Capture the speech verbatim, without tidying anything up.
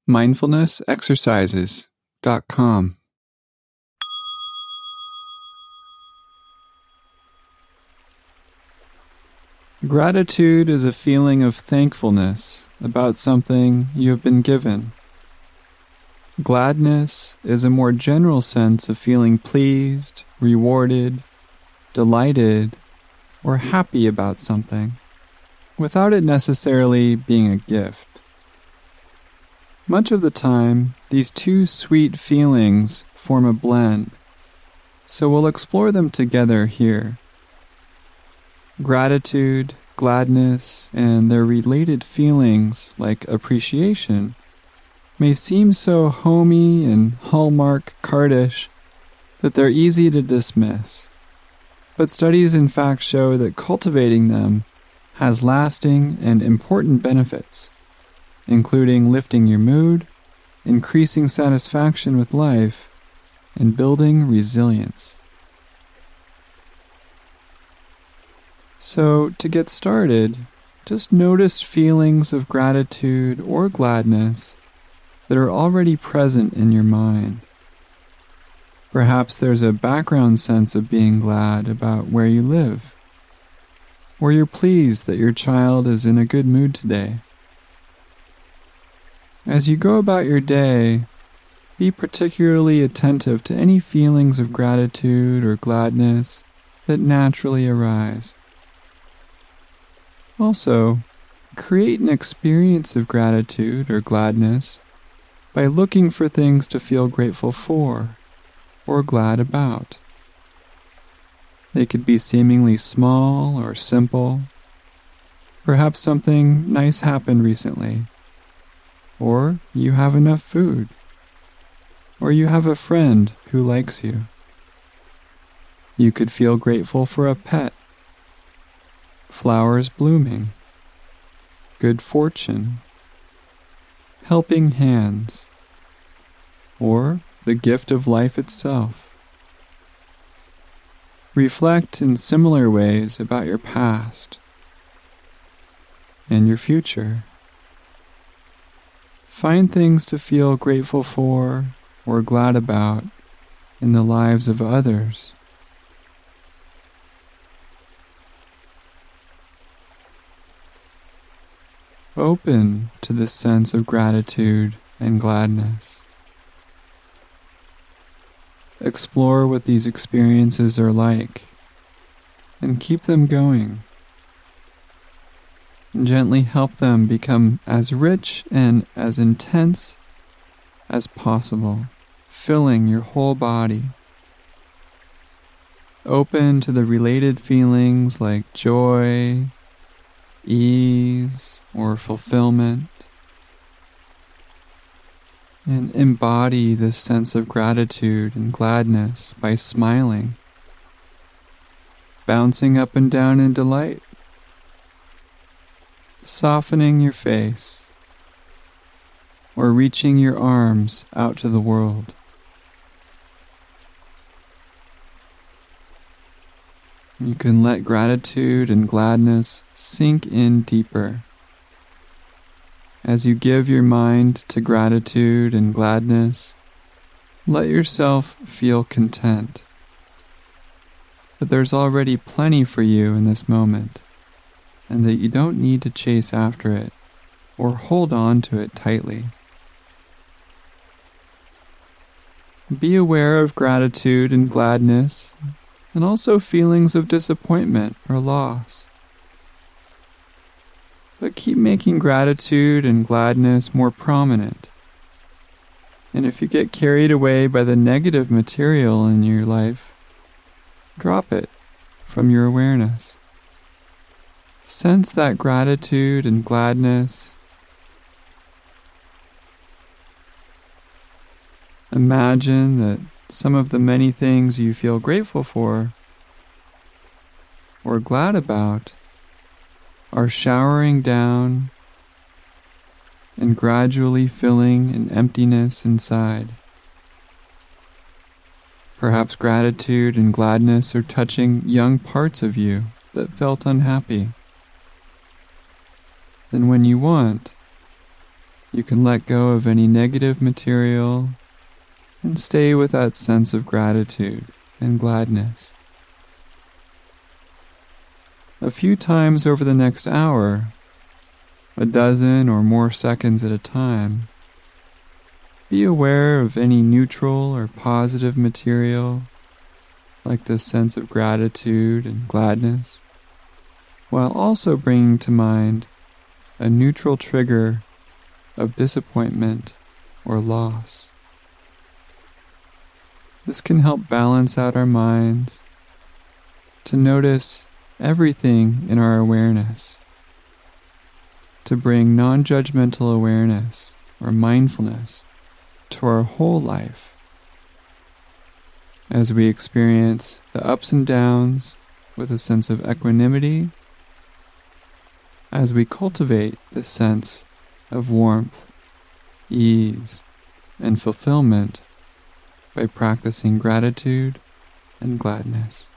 mindfulness exercises dot com. Gratitude is a feeling of thankfulness about something you have been given. Gladness is a more general sense of feeling pleased, rewarded, delighted, or happy about something, without it necessarily being a gift. Much of the time, these two sweet feelings form a blend, so we'll explore them together here. Gratitude, gladness, and their related feelings like appreciation may seem so homey and hallmark cardish that they're easy to dismiss, but studies in fact show that cultivating them has lasting and important benefits, including lifting your mood, increasing satisfaction with life, and building resilience. So, to get started, just notice feelings of gratitude or gladness that are already present in your mind. Perhaps there's a background sense of being glad about where you live, or you're pleased that your child is in a good mood today. As you go about your day, be particularly attentive to any feelings of gratitude or gladness that naturally arise. Also, create an experience of gratitude or gladness by looking for things to feel grateful for or glad about. They could be seemingly small or simple. Perhaps something nice happened recently, or you have enough food, or you have a friend who likes you. You could feel grateful for a pet, flowers blooming, good fortune, helping hands, or the gift of life itself. Reflect in similar ways about your past and your future. Find things to feel grateful for or glad about in the lives of others. Open to this sense of gratitude and gladness. Explore what these experiences are like and keep them going. Gently help them become as rich and as intense as possible, filling your whole body. Open to the related feelings like joy, ease, or fulfillment, and embody this sense of gratitude and gladness by smiling, bouncing up and down in delight, softening your face, or reaching your arms out to the world. You can let gratitude and gladness sink in deeper. As you give your mind to gratitude and gladness, let yourself feel content that there's already plenty for you in this moment, and that you don't need to chase after it or hold on to it tightly. Be aware of gratitude and gladness, and also feelings of disappointment or loss. But keep making gratitude and gladness more prominent. And if you get carried away by the negative material in your life, drop it from your awareness. Sense that gratitude and gladness. Imagine that some of the many things you feel grateful for or glad about are showering down and gradually filling an emptiness inside. Perhaps gratitude and gladness are touching young parts of you that felt unhappy. Then when you want, You can let go of any negative material and stay with that sense of gratitude and gladness. A few times over the next hour, a dozen or more seconds at a time, be aware of any neutral or positive material, like this sense of gratitude and gladness, while also bringing to mind a neutral trigger of disappointment or loss. This can help balance out our minds to notice everything in our awareness, to bring non-judgmental awareness or mindfulness to our whole life as we experience the ups and downs with a sense of equanimity, as we cultivate this sense of warmth, ease, and fulfillment by practicing gratitude and gladness.